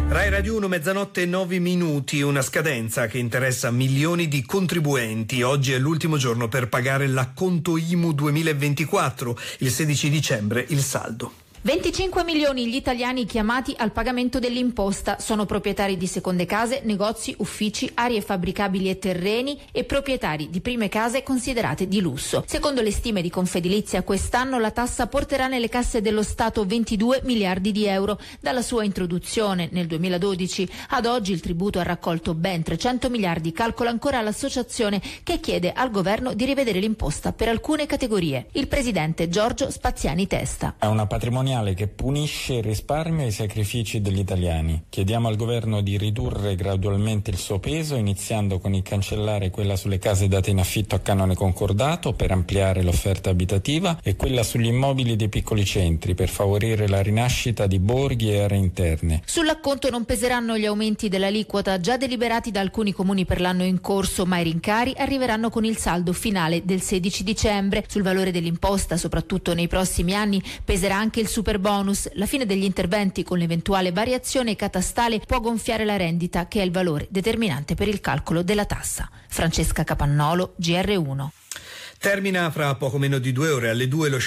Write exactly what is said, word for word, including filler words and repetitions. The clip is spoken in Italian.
Rai Radio uno, mezzanotte e nove minuti, una scadenza che interessa milioni di contribuenti. Oggi è l'ultimo giorno per pagare l'acconto I M U duemilaventiquattro, il sedici dicembre il saldo. venticinque milioni gli italiani chiamati al pagamento dell'imposta. Sono proprietari di seconde case, negozi, uffici, aree fabbricabili e terreni e proprietari di prime case considerate di lusso. Secondo le stime di Confedilizia, quest'anno la tassa porterà nelle casse dello Stato ventidue miliardi di euro. Dalla sua introduzione nel duemiladodici ad oggi il tributo ha raccolto ben trecento miliardi, calcola ancora l'associazione, che chiede al governo di rivedere l'imposta per alcune categorie. Il presidente Giorgio Spaziani Testa. È una patrimoniale che punisce il risparmio e i sacrifici degli italiani. Chiediamo al governo di ridurre gradualmente il suo peso, iniziando con il cancellare quella sulle case date in affitto a canone concordato per ampliare l'offerta abitativa e quella sugli immobili dei piccoli centri per favorire la rinascita di borghi e aree interne. Sull'acconto non peseranno gli aumenti dell'aliquota già deliberati da alcuni comuni per l'anno in corso, ma i rincari arriveranno con il saldo finale del sedici dicembre. Sul valore dell'imposta, soprattutto nei prossimi anni, peserà anche il super bonus. La fine degli interventi con l'eventuale variazione catastale può gonfiare la rendita, che è il valore determinante per il calcolo della tassa. Francesca Capannolo, G R uno. Termina fra poco meno di due ore, alle due, lo